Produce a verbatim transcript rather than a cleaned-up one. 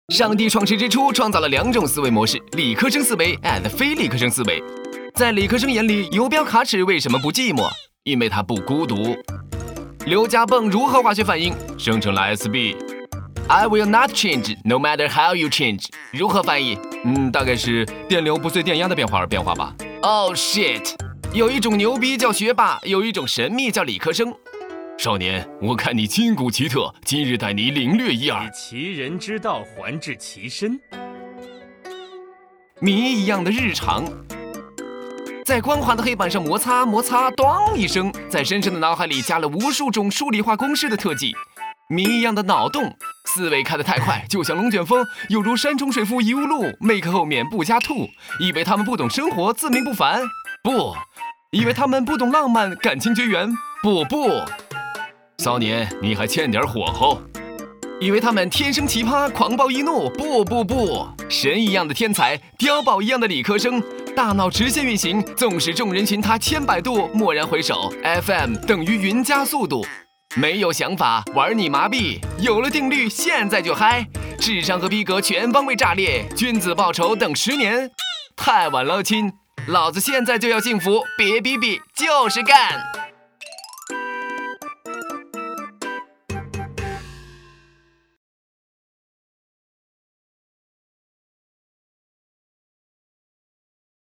上帝创世之初创造了两种思维模式，理科生思维 and 非理科生思维。在理科生眼里，游标卡尺为什么不寂寞？因为它不孤独。刘家泵如何化学反应生成了 S B？ I will not change no matter how you change 如何翻译？嗯，大概是电流不随电压的变化而变化吧。Oh shit！ 有一种牛逼叫学霸，有一种神秘叫理科生。少年，我看你筋骨奇特，今日带你领略一二。 以其人之道还治其身。 谜一样的日常，在光滑的黑板上摩擦摩擦，咣一声，在深深的脑海里加了无数种数理化公式的特技。谜一样的脑洞，思维开得太快，就像龙卷风，有如山重水复疑无路 ，make 后面不加 to， 以为他们不懂生活，自命不凡，不，以为他们不懂浪漫，感情绝缘，不不。骚年，你还欠点火候。以为他们天生奇葩，狂暴易怒，不不不，神一样的天才，碉堡一样的理科生，大脑直线运行，纵使众人群他千百度，蓦然回首 ，F M 等于匀加速度。没有想法，玩你麻痹；有了定律，现在就嗨，智商和逼格全方位炸裂，君子报仇等十年，太晚了亲，老子现在就要幸福，别逼逼，就是干。